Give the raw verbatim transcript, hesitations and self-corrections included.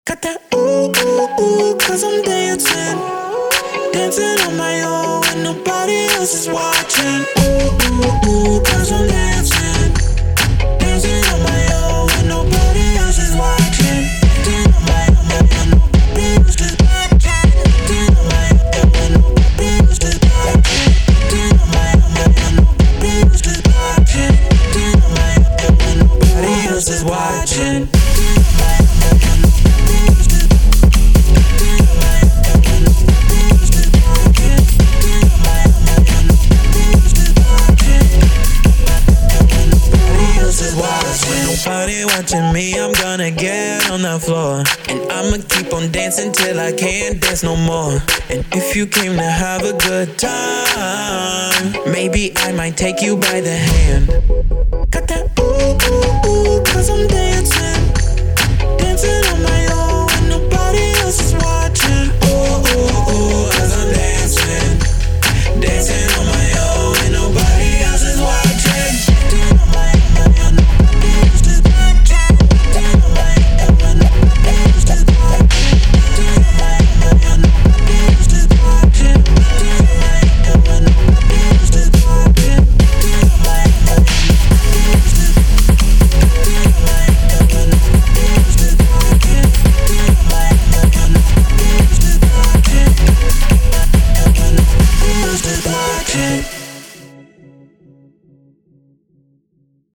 Got that ooh, ooh, ooh, cause I'm dancing. Dancing on my own when nobody else is watching. Ooh, ooh, ooh, cause I'm dancing. Dancing on my own when nobody else is watching. Dancing on my own when nobody else is watching. Dancing on my own when nobody else is watching. Dancing on my own when nobody else is watching. Dancing on my own when nobody else is watching. Nobody watching me, I'm gonna get on the floor. And I'ma keep on dancing till I can't dance no more. And if you came to have a good time, maybe I might take you by the hand. Got that ooh, ooh,